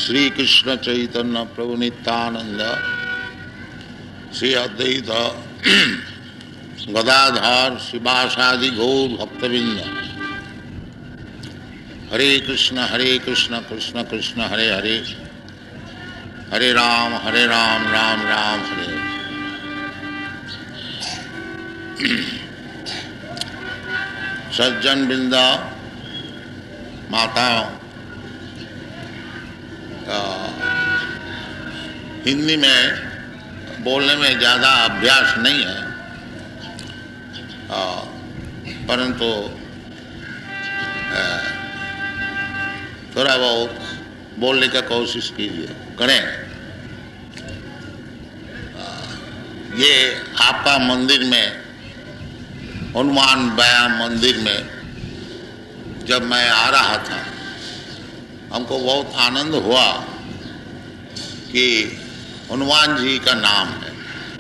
श्री कृष्ण चैतन्य प्रभु नित्यानंद श्री अद्वैत गदाधर शिवासादि गौर भक्तबिंद। हरे कृष्ण कृष्ण कृष्ण हरे हरे, हरे राम राम राम हरे। सज्जन बिंदा माताओं, हिंदी में बोलने में ज़्यादा अभ्यास नहीं है, परंतु थोड़ा बहुत बोलने का कोशिश कीजिए करें। ये आपका मंदिर में, हनुमान व्यायाम मंदिर में जब मैं आ रहा था, हमको बहुत आनंद हुआ कि हनुमान जी का नाम है।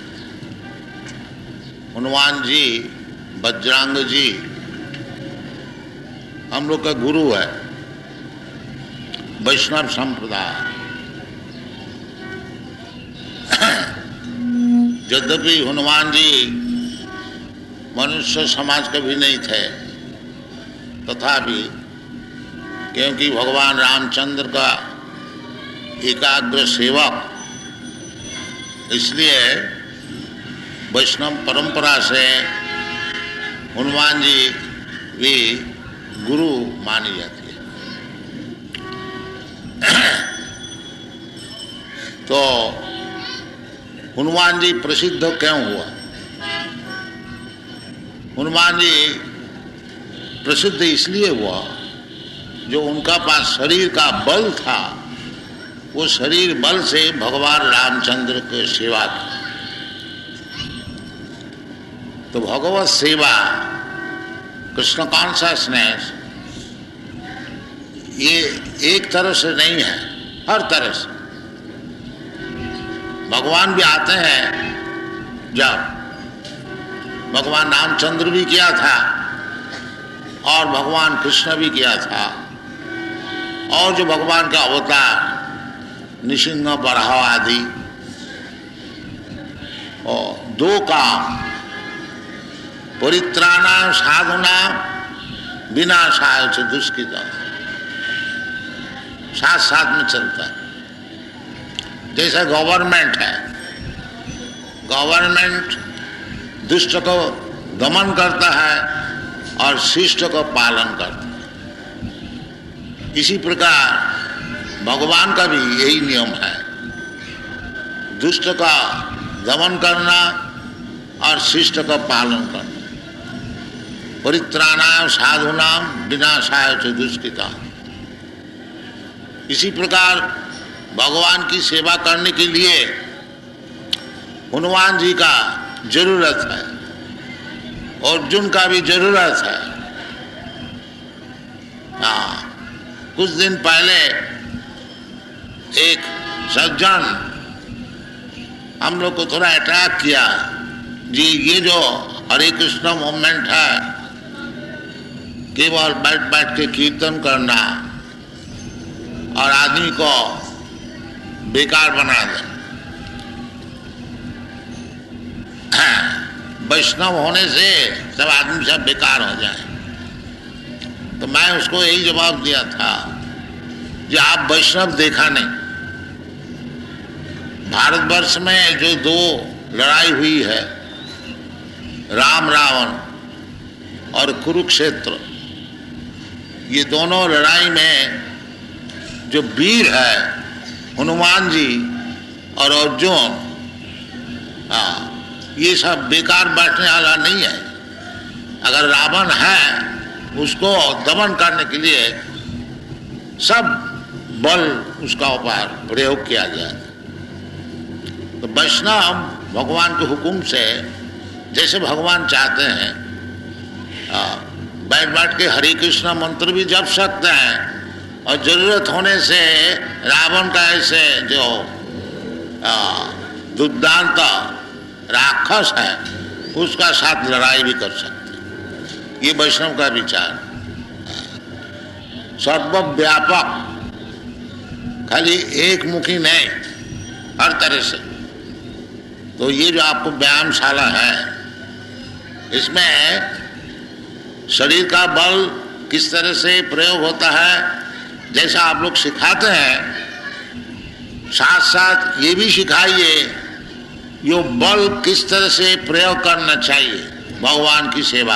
हनुमान जी, बजरंग जी हम लोग का गुरु है, वैष्णव संप्रदाय। यद्यपि हनुमान जी मनुष्य समाज के भी नहीं थे, तथापि क्योंकि भगवान रामचंद्र का एकाग्र सेवक, इसलिए वैष्णव परंपरा से हनुमान जी भी गुरु मानी जाती है। तो हनुमान जी प्रसिद्ध क्यों हुआ? हनुमान जी प्रसिद्ध इसलिए हुआ जो उनका पास शरीर का बल था, वो शरीर बल से भगवान रामचंद्र की सेवा की। तो भगवत सेवा, कृष्ण कॉन्शसनेस, ये एक तरह से नहीं है, हर तरह से। भगवान भी आते हैं, जब भगवान रामचंद्र भी किया था और भगवान कृष्ण भी किया था, और जो भगवान का अवतार निसिंह बराह आदि, और दो काम, परित्राणाय साधूनां विनाशाय च दुष्कृतां, साथ साथ में चलता है। जैसा गवर्नमेंट है, गवर्नमेंट दुष्ट को दमन करता है और शिष्ट को पालन करता है, इसी प्रकार भगवान का भी यही नियम है, दुष्ट का दमन करना और शिष्ट का पालन करना। परित्राणाय साधूनां विनाशाय च दुष्कृतां। इसी प्रकार भगवान की सेवा करने के लिए हनुमान जी का जरूरत है, अर्जुन का भी जरूरत है। कुछ दिन पहले एक सज्जन हम लोग को थोड़ा अटैक किया जी, ये जो हरे कृष्ण मूवमेंट है, केवल बैठ बैठ के कीर्तन करना और आदमी को बेकार बना दे, वैष्णव होने से सब आदमी सब बेकार हो जाए। तो मैं उसको यही जवाब दिया था कि आप वैष्णव देखा नहीं। भारतवर्ष में जो दो लड़ाई हुई है, राम रावण और कुरुक्षेत्र, ये दोनों लड़ाई में जो वीर है हनुमान जी और अर्जुन, ये सब बेकार बैठने वाला नहीं है। अगर रावण है, उसको दमन करने के लिए सब बल उसका ऊपर प्रयोग किया गया। तो वैष्णव भगवान के हुक्म से, जैसे भगवान चाहते हैं, बैठ बैठ के हरे कृष्ण मंत्र भी जप सकते हैं, और जरूरत होने से रावण का ऐसे जो दुर्दांत राक्षस है, उसका साथ लड़ाई भी कर सकते हैं। ये वैष्णव का विचार। सर्वव्यापक खाली एक मुखी नहीं, हर तरह से। तो ये जो आपको व्यायामशाला है, इसमें शरीर का बल किस तरह से प्रयोग होता है जैसा आप लोग सिखाते हैं, साथ साथ ये भी सिखाइए यो बल किस तरह से प्रयोग करना चाहिए भगवान की सेवा।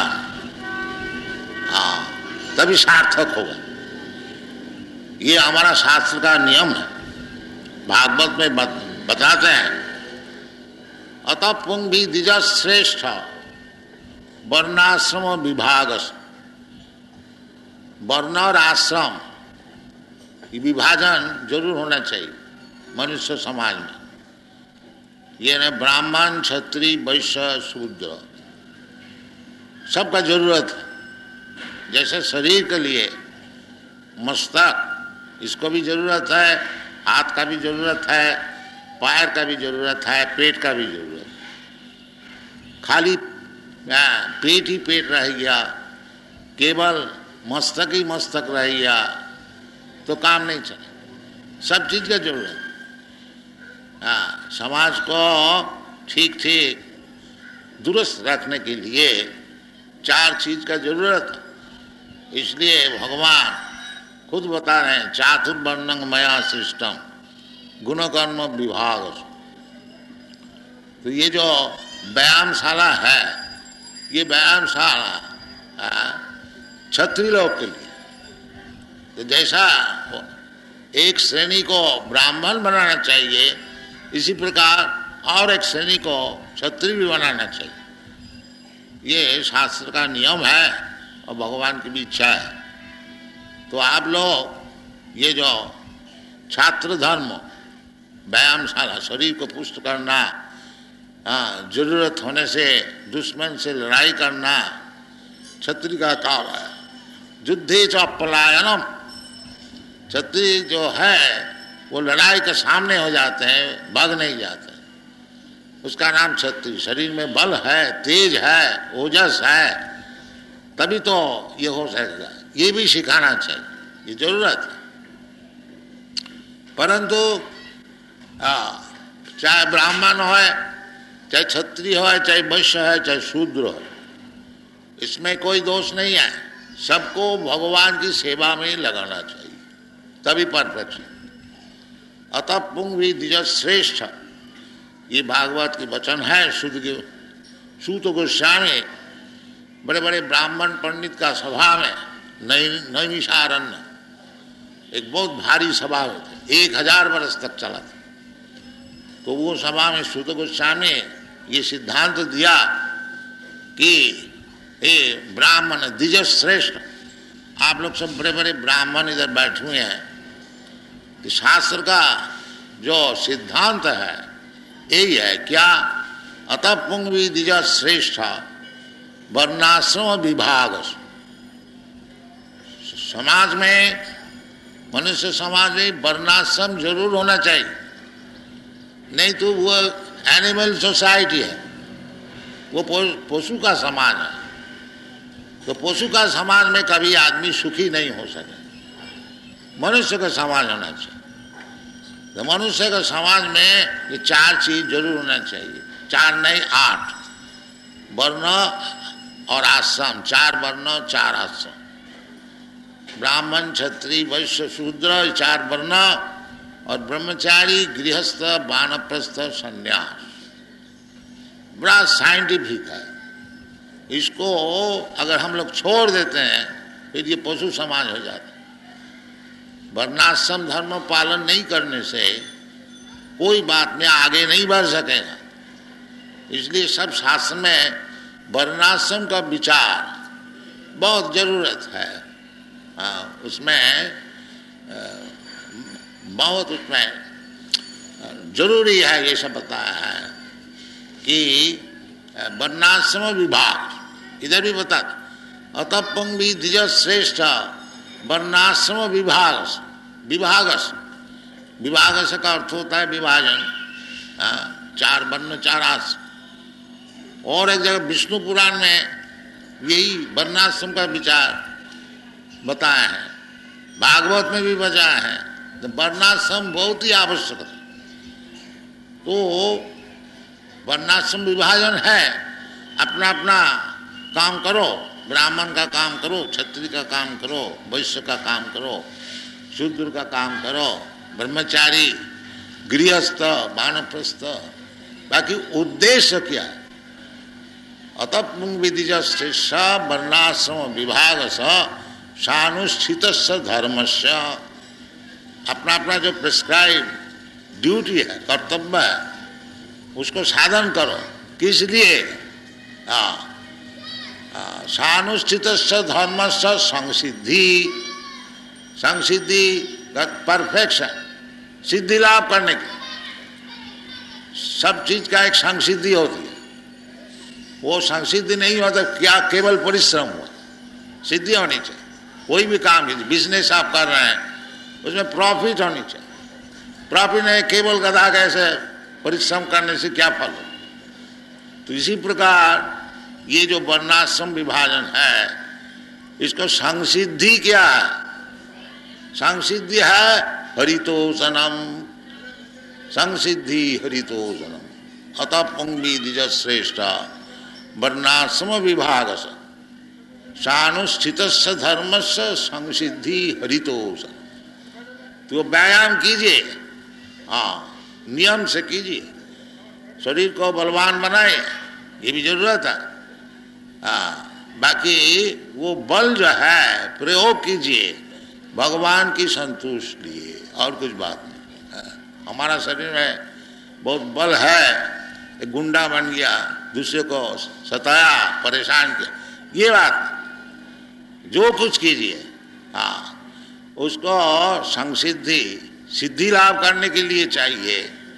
हाँ, तभी सार्थक होगा। ये हमारा शास्त्र का नियम है, भागवत में बताते हैं। अतः पुंग भी द्विज श्रेष्ठ वर्णाश्रम विभाग। वर्ण और आश्रम ये विभाजन जरूर होना चाहिए मनुष्य समाज में। ये न ब्राह्मण क्षत्रिय वैश्य शूद्र सबका जरूरत है। जैसे शरीर के लिए मस्तक, इसको भी जरूरत है, हाथ का भी जरूरत है, पैर का भी जरूरत है, पेट का भी जरूरत है। खाली पेट ही पेट रह गया, केवल मस्तक ही मस्तक रह गया तो काम नहीं चले। सब चीज का जरूरत है। हाँ, समाज को ठीक ठीक दुरुस्त रखने के लिए 4 चीज का जरूरत है। इसलिए भगवान खुद बता रहे हैं, चातुर्वर्णं मया सृष्टम गुणकर्म विभाग। तो ये जो व्यायामशाला है, ये व्यायामशाला क्षत्रिय लोग के लिए। तो जैसा एक श्रेणी को ब्राह्मण बनाना चाहिए, इसी प्रकार और एक श्रेणी को क्षत्रिय भी बनाना चाहिए। ये शास्त्र का नियम है और भगवान की भी इच्छा है। तो आप लोग ये जो छात्र धर्म, व्यायामशाला, शरीर को पुष्ट करना, जरूरत होने से दुश्मन से लड़ाई करना क्षत्रिय का काम है। युद्धे च पलायनम, क्षत्रिय जो है वो लड़ाई के सामने हो जाते हैं, भाग नहीं जाते। उसका नाम क्षत्रिय। शरीर में बल है, तेज है, ओजस है, तभी तो ये हो सकेगा। ये भी सिखाना चाहिए, ये जरूरत है। परंतु चाहे ब्राह्मण हो, चाहे क्षत्रिय हो, चाहे वैश्य है, चाहे शूद्र हो, इसमें कोई दोष नहीं है। सबको भगवान की सेवा में लगाना चाहिए, तभी परफेक्शन। अतः पुंग भी द्विज श्रेष्ठ, ये भागवत की वचन है। सूत गोस्वामी बड़े बड़े ब्राह्मण पंडित का सभा में नैमिषारण्य, एक बहुत भारी सभा होती, 1000 वर्ष तक चला था। तो वो सभा में सूत गोस्वामी ये सिद्धांत दिया कि हे ब्राह्मण द्विज श्रेष्ठ, आप लोग सब बड़े बड़े ब्राह्मण इधर बैठे हुए हैं, कि शास्त्र का जो सिद्धांत है यही है क्या? अतः पुंग भी द्विज श्रेष्ठ वर्णाश्रम विभाग। समाज में, मनुष्य समाज में वर्णाश्रम जरूर होना चाहिए, नहीं तो वो एनिमल सोसाइटी है, वो पशु का समाज है। तो पशु का समाज में कभी आदमी सुखी नहीं हो सके। मनुष्य का समाज होना चाहिए। तो मनुष्य का समाज में ये 4 चीज जरूर होना चाहिए, 4 नहीं 8, वर्ण और आश्रम। 4 वर्ण 4 आश्रम, ब्राह्मण क्षत्रिय वैश्य शूद्र 4 वर्ण, और ब्रह्मचारी गृहस्थ वानप्रस्थ संन्यास। बड़ा साइंटिफिक है। इसको अगर हम लोग छोड़ देते हैं फिर ये पशु समाज हो जाता है। वर्णाश्रम धर्म पालन नहीं करने से कोई बात में आगे नहीं बढ़ सकेगा। इसलिए सब शास्त्र में वर्णाश्रम का विचार बहुत जरूरत है। उसमें बहुत उसमें जरूरी है। ये सब बताया है कि वर्णाश्रम विभाग, इधर भी बता। अतः पुंग भी द्विज श्रेष्ठ वर्णाश्रम विभाग। विभाग का अर्थ होता है विभाजन। 4 वर्ण 4 आश्रम। और एक जगह विष्णु पुराण में यही वर्णाश्रम का विचार बताया है, भागवत में भी बताया है। तो वर्णाश्रम बहुत ही आवश्यक है। तो वर्णाश्रम विभाजन है, अपना अपना काम करो, ब्राह्मण का काम करो, क्षत्रिय का काम करो, वैश्य का काम करो, शूद्र का काम करो, ब्रह्मचारी, गृहस्थ, वानप्रस्थ, बाकी उद्देश्य क्या है? अतः पुंग विधिजस्य स वर्णाश्रम विभाग सानुष्ठित धर्मस्य, अपना अपना जो प्रिस्क्राइब ड्यूटी है, कर्तव्य है, उसको साधन करो। किस लिए? सानुष्ठित धर्मस्य संसिद्धि, संसिद्धि परफेक्शन, सिद्धि लाभ करने की। सब चीज का एक संसिद्धि होती है, वो संसिद्धि नहीं होता क्या केवल परिश्रम हुआ, सिद्धि होनी चाहिए। कोई भी काम कीजिए, बिजनेस आप कर रहे हैं, उसमें प्रॉफिट होनी चाहिए। प्रॉफिट नहीं, केवल गधा कैसे परिश्रम करने से क्या फल हो। तो इसी प्रकार ये जो वर्णाश्रम विभाजन है, इसको संसिद्धि क्या है? संसिद्धि है हरितोषणम, संसिद्धि हरितोषणम। अतः पुंगी द्विज श्रेष्ठ वर्णाश्रम विभाग सानुष्ठित धर्म से संसिद्धि हरितोषण। तो व्यायाम कीजिए, हाँ नियम से कीजिए, शरीर को बलवान बनाए, ये भी जरूरत है। बाकी वो बल जो है प्रयोग कीजिए भगवान की संतुष्टि लिए, और कुछ बात नहीं। हमारा शरीर में बहुत बल है, एक गुंडा बन गया, दूसरे को सताया, परेशान किया, ये बात जो कुछ कीजिए, हाँ उसको संसिद्धि, सिद्धि लाभ करने के लिए चाहिए।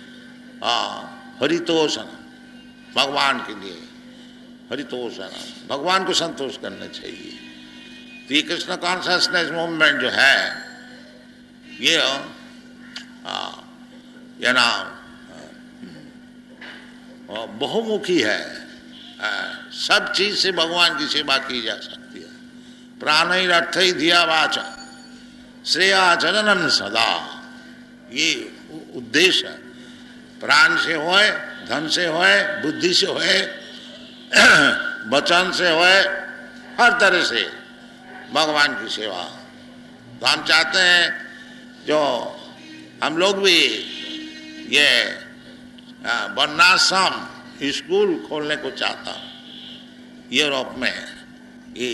हरितोषण, भगवान के लिए हरितोषण, भगवान को संतोष करना चाहिए। तो ये कृष्ण कॉन्शसनेस मूवमेंट जो है, ये नाम बहुमुखी है। सब चीज से भगवान की सेवा की जा सकती है। प्राणैर अर्थै धिया वाचा श्रेयाचरणम सदा, ये उद्देश्य है। प्राण से होए, धन से होए, बुद्धि से होए, वचन से होए, हर तरह से भगवान की सेवा। तो हम चाहते हैं, जो हम लोग भी ये वर्णाश्रम स्कूल खोलने को चाहता हूँ यूरोप में। ये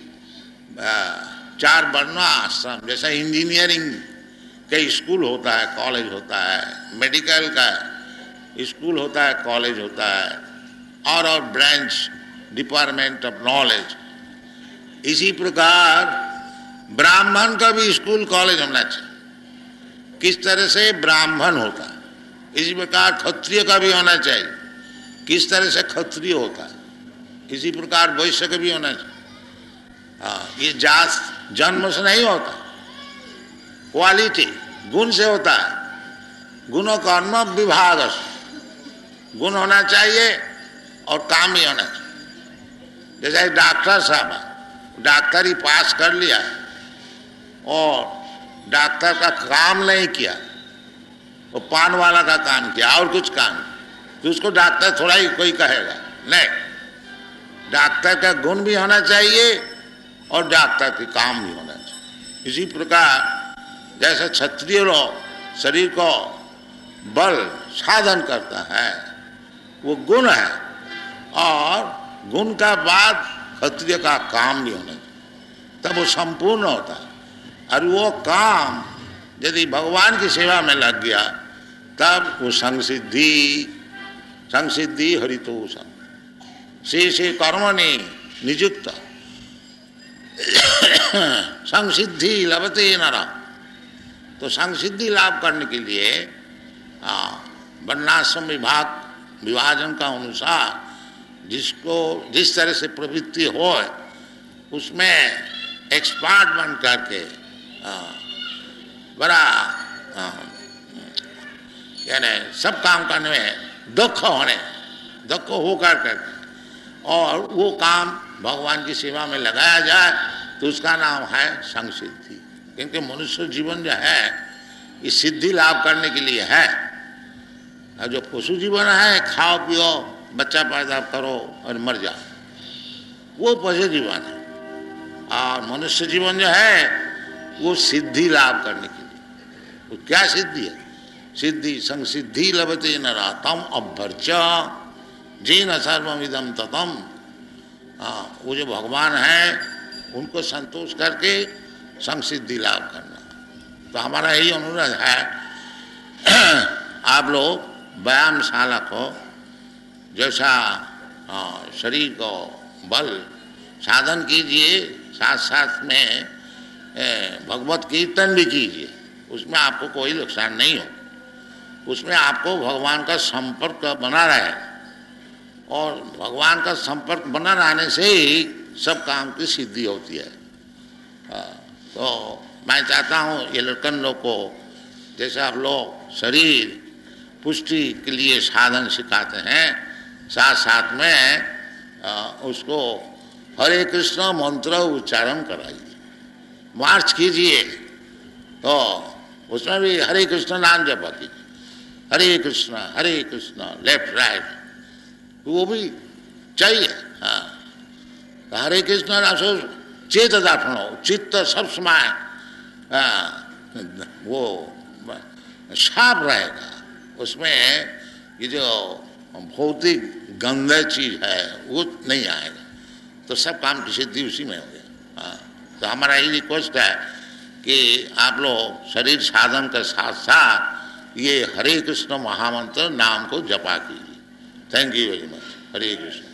4 वर्णाश्रम, जैसा इंजीनियरिंग का स्कूल होता है, कॉलेज होता है, मेडिकल का स्कूल होता है, कॉलेज होता है, और ब्रांच डिपार्टमेंट ऑफ नॉलेज, इसी प्रकार ब्राह्मण का भी स्कूल कॉलेज होना चाहिए। किस तरह से ब्राह्मण होता है, इसी प्रकार क्षत्रिय का भी होना चाहिए। किस तरह से क्षत्रिय होता है, इसी प्रकार वैश्य का भी होना चाहिए। ये जात जन्म से नहीं होता, क्वालिटी गुण से होता है। गुणों कर्म विभाग, गुण होना चाहिए और काम ही होना चाहिए। जैसे एक डॉक्टर साहब है, डॉक्टरी पास कर लिया और डॉक्टर का काम नहीं किया, वो पान वाला का काम किया और कुछ काम, तो उसको डॉक्टर थोड़ा ही कोई कहेगा नहीं। डॉक्टर का गुण भी होना चाहिए और डॉक्टर के काम भी होना चाहिए। इसी प्रकार जैसे क्षत्रिय लोग शरीर को बल साधन करता है, वो गुण है, और गुण का बाद क्षत्रिय का काम भी होना चाहिए, तब वो संपूर्ण होता है। और वो काम यदि भगवान की सेवा में लग गया, तब वो संसिद्धि, संसिद्धि हरितोषण से कर्मणि नियुक्त संसिद्धि लभते नरः। तो संसिद्धि लाभ करने के लिए वर्णाश्रम विभाजन का अनुसार जिसको जिस तरह से प्रवृत्ति हो, उसमें एक्सपर्ट बन करके बड़ा यानी सब काम करने में दक्ष होकर करके, और वो काम भगवान की सेवा में लगाया जाए, तो उसका नाम है संसिद्धि। क्योंकि मनुष्य जीवन जो है इस सिद्धि लाभ करने के लिए है। और जो पशु जीवन है, खाओ पियो, बच्चा पैदा करो और मर जाओ, वो पशु जीवन है। और मनुष्य जीवन जो है वो सिद्धि लाभ करने के लिए। वो क्या सिद्धि है? सिद्धि संसिद्धि लभते नरातम अभ्यर्च जीन सर्वमिदम ततम। वो जो भगवान है उनको संतोष करके संसिद्धि लाभ करना। तो हमारा यही अनुरोध है, आप लोग व्यायामशाला को जैसा शरीर को बल साधन कीजिए, साथ साथ में भगवत कीर्तन भी कीजिए। उसमें आपको कोई नुकसान नहीं हो, उसमें आपको भगवान का संपर्क बना रहे, और भगवान का संपर्क बना रहने से ही सब काम की सिद्धि होती है। तो मैं चाहता हूँ ये लड़कन लोग को, जैसे आप लोग शरीर पुष्टि के लिए साधन सिखाते हैं, साथ साथ में उसको हरे कृष्ण मंत्र उच्चारण कराइए, मार्च कीजिए। तो उसमें भी हरे कृष्ण नाम जप कीजिए, हरे कृष्ण लेफ्ट राइट, वो भी चाहिए। तो हरे कृष्ण चेत दाठनो, चित्त सब समय वो साफ रहेगा, उसमें ये जो भौतिक गंदा चीज है वो नहीं आएगा। तो सब काम की सिद्धि उसी में हो गया। तो हमारा ये रिक्वेस्ट है कि आप लोग शरीर साधन के साथ साथ ये हरे कृष्ण महामंत्र नाम को जपा कीजिए। Thank you very much. Hare Krishna.